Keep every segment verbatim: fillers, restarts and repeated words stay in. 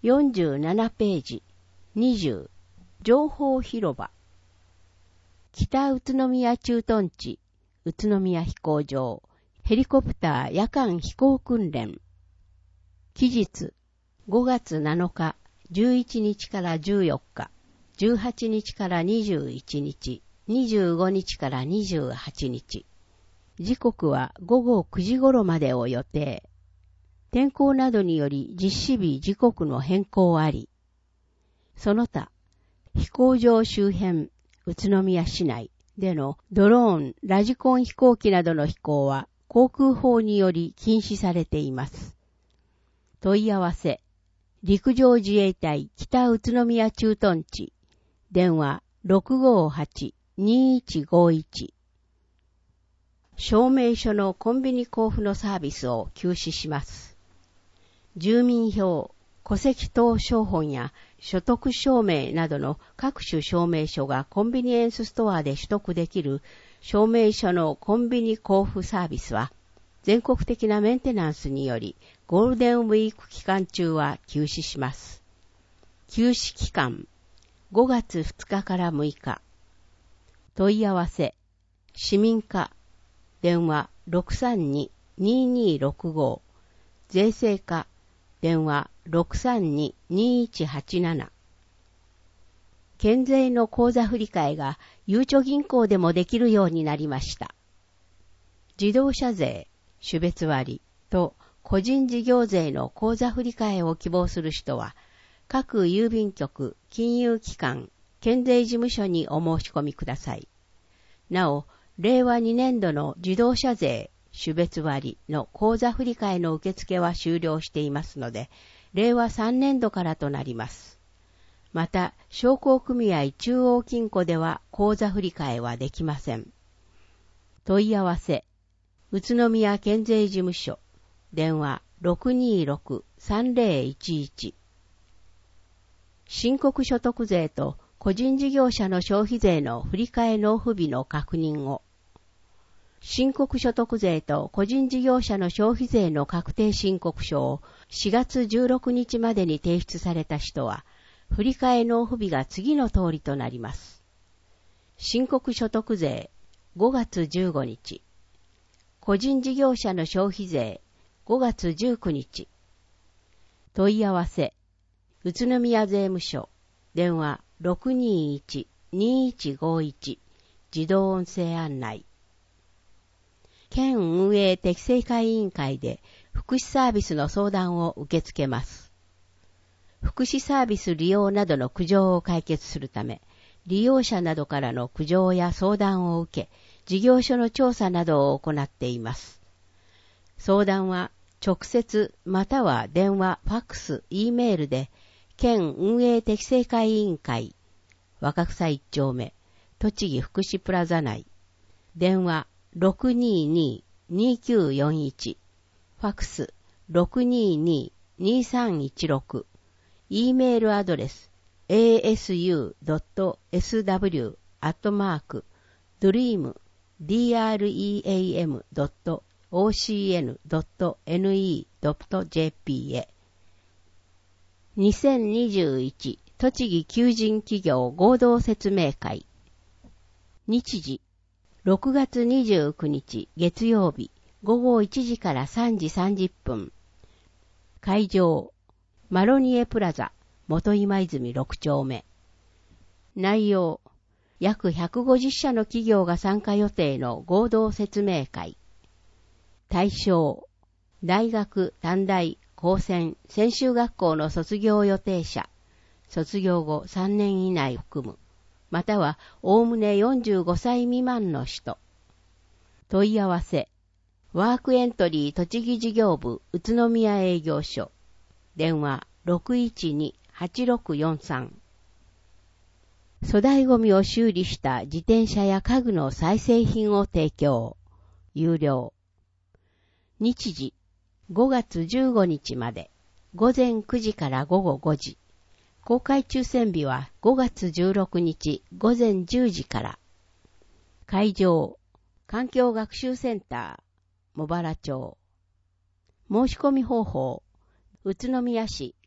よんじゅうななページ、にじゅう、情報広場。北宇都宮駐屯地、宇都宮飛行場、ヘリコプター夜間飛行訓練。期日、ごがつなのか、じゅういちにちからじゅうよっか、じゅうはちにちからにじゅういちにち、にじゅうごにちからにじゅうはちにち。時刻はごごくじ頃までを予定。天候などにより実施日時刻の変更あり。その他、飛行場周辺、宇都宮市内でのドローン、ラジコン飛行機などの飛行は航空法により禁止されています。問い合わせ、陸上自衛隊北宇都宮駐屯地、電話 ろくごはち にいちごいち。証明書のコンビニ交付のサービスを休止します。住民票、戸籍謄証本や所得証明などの各種証明書がコンビニエンスストアで取得できる証明書のコンビニ交付サービスは全国的なメンテナンスによりゴールデンウィーク期間中は休止します。休止期間ごがつふつかからむいか。問い合わせ市民課電話 ろくさんに にーにーろくご 税制課電話 ろくさんに にいちはちなな。県税の口座振替がゆうちょ銀行でもできるようになりました。自動車税、種別割と個人事業税の口座振替を希望する人は、各郵便局、金融機関、県税事務所にお申し込みください。なお、れいわにねんどの自動車税、種別割の口座振替の受付は終了していますので、れいわさんねんどからとなります。また、商工組合中央金庫では口座振替はできません。問い合わせ、宇都宮県税事務所、電話 ろくにーろく さんぜろいちいち。申告所得税と個人事業者の消費税の振替納付日の確認を。申告所得税と個人事業者の消費税の確定申告書をしがつじゅうろくにちまでに提出された人は、振替納付日が次の通りとなります。申告所得税ごがつじゅうごにち、個人事業者の消費税ごがつじゅうくにち。問い合わせ、宇都宮税務署、電話 ろくにーいち にいちごいち、自動音声案内。県運営適正会委員会で福祉サービスの相談を受け付けます。福祉サービス利用などの苦情を解決するため、利用者などからの苦情や相談を受け、事業所の調査などを行っています。相談は直接または電話、ファックス、Eメールで、県運営適正会委員会、若草一丁目、栃木福祉プラザ内、電話ろくにーにー にーきゅうよんいち、ファックス ろくにーにー にーさんいちろく、Eメールアドレス エーエスユードットエスダブリュー アットマーク ドリーム ディーアールイーエーエム ドット オーシーエヌ ドット エヌイー ドット ジェーピー へ。にせんにじゅういち栃木求人企業合同説明会。日時ろくがつにじゅうくにち月曜日ごごいちじからさんじさんじゅっぷん。会場マロニエプラザ元今泉ろくちょうめ。内容約ひゃくごじゅっしゃの企業が参加予定の合同説明会。対象大学、短大、高専、専修学校の卒業予定者、卒業後さんねん以内含む、またはおおむねよんじゅうごさい未満の人。問い合わせ、ワークエントリー栃木事業部宇都宮営業所、電話 ろくいちに はちろくよんさん。粗大ゴミを修理した自転車や家具の再生品を提供、有料。日時ごがつじゅうごにちまで、ごぜんくじからごごごじ。公開抽選日はごがつじゅうろくにちごぜんじゅうじから。会場、環境学習センター、茂原町。申し込み方法、宇都宮市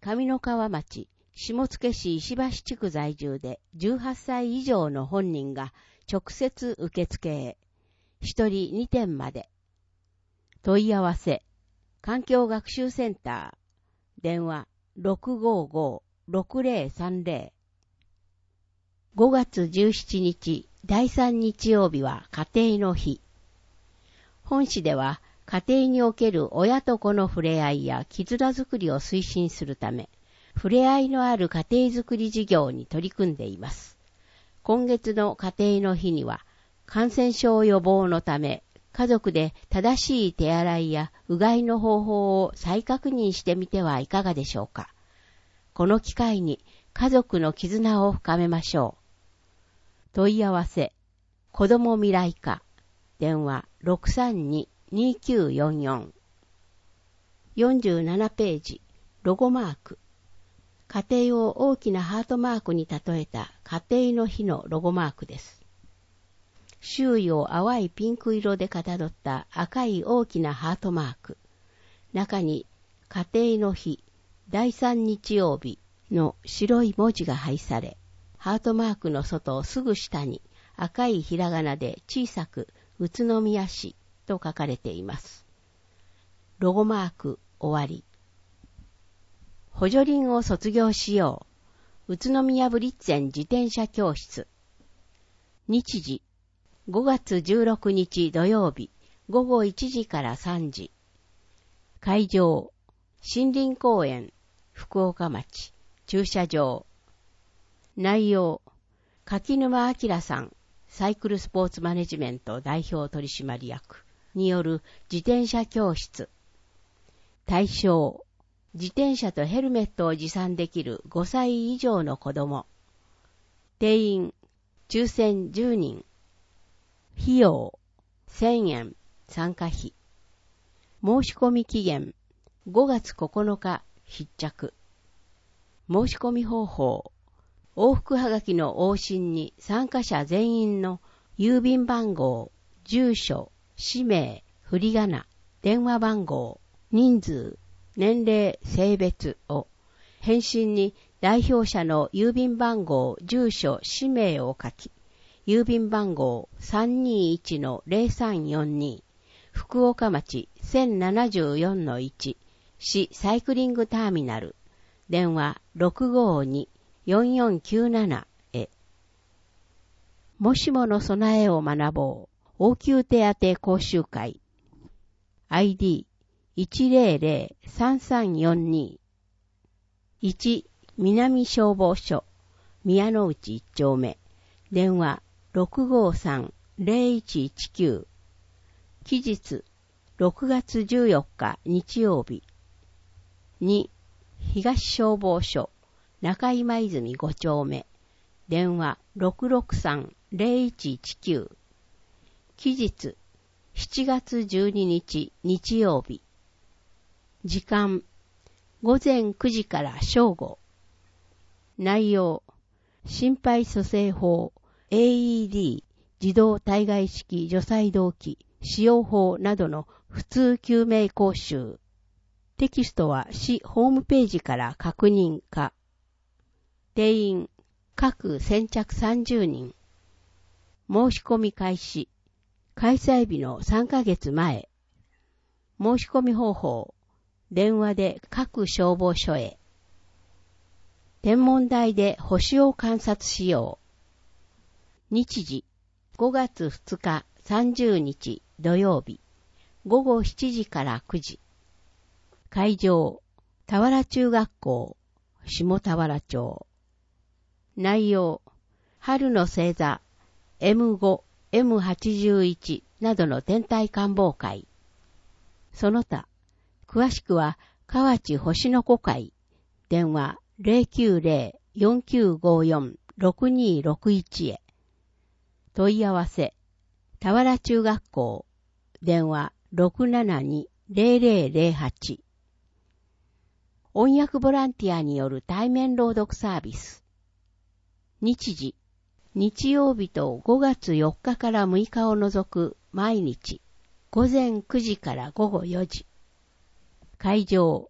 上三川町、下野市石橋地区在住でじゅうはっさい以上の本人が直接受付へ。一人にてんまで。問い合わせ。環境学習センター。電話 ろくごーごーろくぜろさんぜろ。ごがつじゅうしちにち、だいさん日曜日は家庭の日。本市では家庭における親と子の触れ合いや絆づくりを推進するため、触れ合いのある家庭づくり事業に取り組んでいます。今月の家庭の日には、感染症予防のため、家族で正しい手洗いやうがいの方法を再確認してみてはいかがでしょうか。この機会に家族の絆を深めましょう。問い合わせ、子ども未来課、電話 ろくさんにーにーきゅうよんよん。よんじゅうななページ、ロゴマーク。家庭を大きなハートマークに例えた家庭の日のロゴマークです。周囲を淡いピンク色でかたどった赤い大きなハートマーク。中に家庭の日、だいさん日曜日の白い文字が配され、ハートマークの外すぐ下に赤いひらがなで小さく宇都宮市と書かれています。ロゴマーク終わり。補助輪を卒業しよう。宇都宮ブリッツェン自転車教室。日時、ごがつじゅうろくにち土曜日、ごごいちじからさんじ。会場、森林公園、福岡町、駐車場。内容、柿沼明さん、サイクルスポーツマネジメント代表取締役による自転車教室。対象、自転車とヘルメットを持参できるごさい以上の子供。定員、抽選じゅうにん。費用、せんえん、参加費。申し込み期限、ごがつここのか必着。申し込み方法、往復はがきの往診に参加者全員の郵便番号、住所、氏名、振り仮名、電話番号、人数、年齢、性別を、返信に代表者の郵便番号、住所、氏名を書き、郵便番号 さんにいちのぜろさんよんに、福岡町 せんななじゅうよんのいち、市サイクリングターミナル、電話 ろくごーにーよんよんきゅうなな へ。もしもの備えを学ぼう、応急手当講習会。アイディーいちぜろぜろさんさんよんに。いち南消防署宮之内いち丁目電話 ろくごーさんぜろいちいちきゅう。期日ろくがつじゅうよっか日曜日。に東消防署中今泉ご丁目電話 ろくろくさんぜろいちいちきゅう。期日しちがつじゅうににち日曜日。時間、ごぜんくじから正午。内容、心肺蘇生法、エーイーディー、自動体外式除細動器、使用法などの普通救命講習。テキストは市ホームページから確認可。定員、各先着さんじゅうにん。申し込み開始。開催日のさんかげつまえ。申し込み方法。電話で各消防署へ。天文台で星を観察しよう。日時、ごがつふつかさんじゅうにち土曜日、ごごしちじからくじ。会場、田原中学校、下田原町。内容、春の星座、エムご、エムはちじゅういち などの天体観望会。その他、詳しくは、河内星の子会、電話 ぜろきゅうぜろ よんきゅうごよん ろくにろくいち へ。問い合わせ、田原中学校、電話 ろくななにぜろぜろぜろはち。音訳ボランティアによる対面朗読サービス。日時、日曜日とごがつよっかからむいかを除く毎日、ごぜんくじからごごよじ。会場、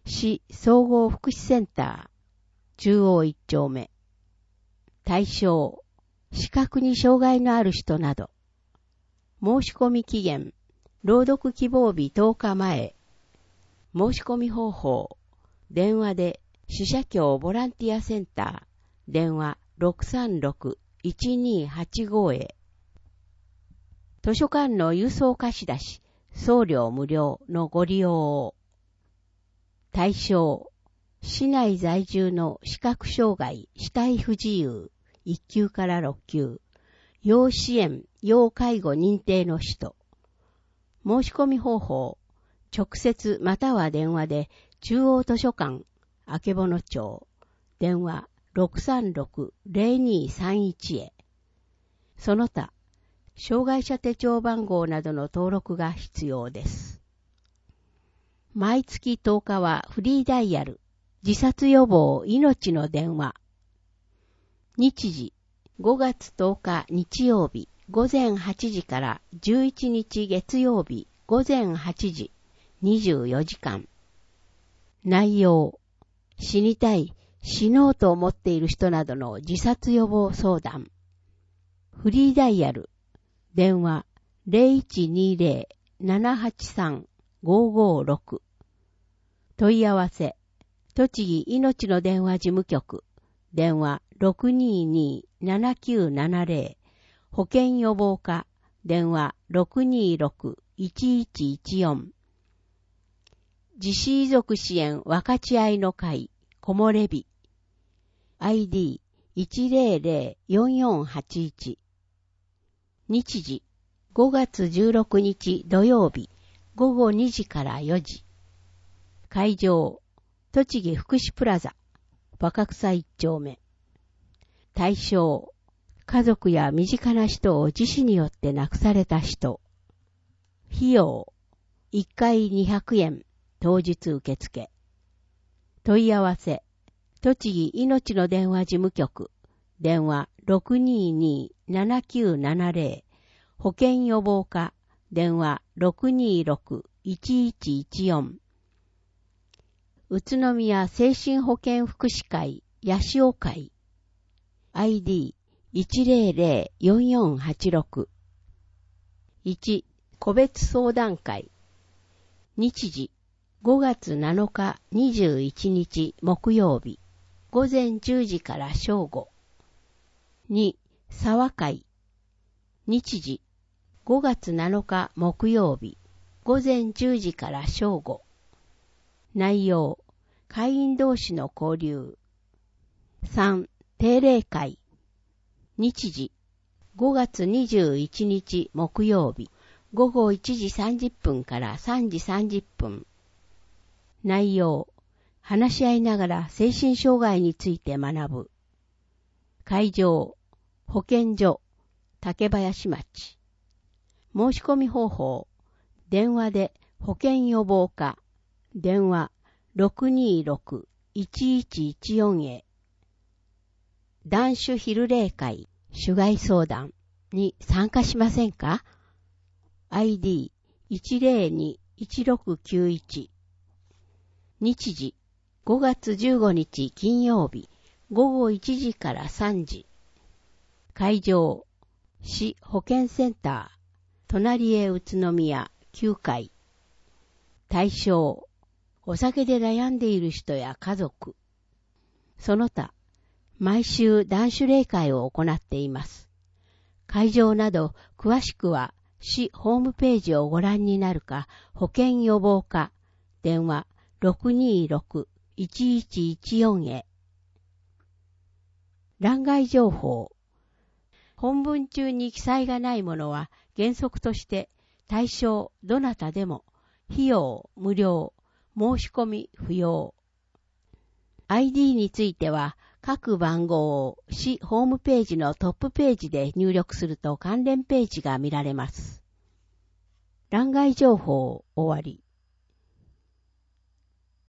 市総合福祉センター、中央一丁目。対象、視覚に障害のある人など。申し込み期限、朗読希望日とおかまえ。申し込み方法、電話で死者協ボランティアセンター、電話 ろくさんろく いちにはちご へ。図書館の郵送貸し出し、送料無料のご利用を。対象、市内在住の視覚障害、肢体不自由、いっ級からろっ級、要支援、要介護認定の人。申し込み方法、直接または電話で中央図書館、あけぼの町、電話 ろくさんろく ぜろにさんいち へ。その他、障害者手帳番号などの登録が必要です。毎月とおかはフリーダイヤル、自殺予防命の電話。日時、ごがつとおか日曜日午前はちじからじゅういちにち月曜日午前はちじ、にじゅうよじかん。内容、死にたい、死のうと思っている人などの自殺予防相談。フリーダイヤル、電話 ゼロいちにゼロ ななはちさん ごごろく。問い合わせ、栃木いのちの電話事務局、電話 ろくにーにー ななきゅうななゼロ。保健予防課、電話 ろくにーろく いちいちいちよん。自死遺族支援分かち合いの会、こもれび。アイディーいちゼロゼロよんよんはちいち。日時、ごがつじゅうろくにち土曜日、ごごにじからよじ。会場、栃木福祉プラザ、若草一丁目。対象、家族や身近な人を自死によって亡くされた人。費用、いっかいにひゃくえん、当日受付。問い合わせ、栃木いのちの電話事務局、電話 ろくにーにー ななきゅうななゼロ。保健予防課、電話 ろくにーろく いちいちいちよん。宇都宮精神保健福祉会、八潮会。アイディーいちゼロゼロよんよんはちろく。いち. 個別相談会。日時、ごがつなのかにじゅういちにち木曜日、午前じゅうじから正午。に. 沢会。日時、ごがつなのか木曜日、午前じゅうじから正午。内容、会員同士の交流。さん. 定例会。日時、ごがつにじゅういちにち木曜日、ごごいちじさんじゅっぷんからさんじさんじゅっぷん。内容、話し合いながら精神障害について学ぶ。会場、保健所、竹林町。申し込み方法、電話で保健予防課、電話 ろくにーろく いちいちいちよん へ。断酒昼例会、主害相談に参加しませんか？ アイディーいちゼロに いちろくきゅういち。日時、ごがつじゅうごにち金曜日、ごごいちじからさんじ。会場、市保健センター、隣へ宇都宮きゅうかい。対象、お酒で悩んでいる人や家族。その他、毎週断酒例会を行っています。会場など詳しくは市ホームページをご覧になるか、保健予防課、電話 ろくにーろく いちいちいちよん へ。欄外情報。本文中に記載がないものは原則として対象どなたでも費用無料、申し込み不要。アイディー については各番号を市ホームページのトップページで入力すると関連ページが見られます。欄外情報終わり。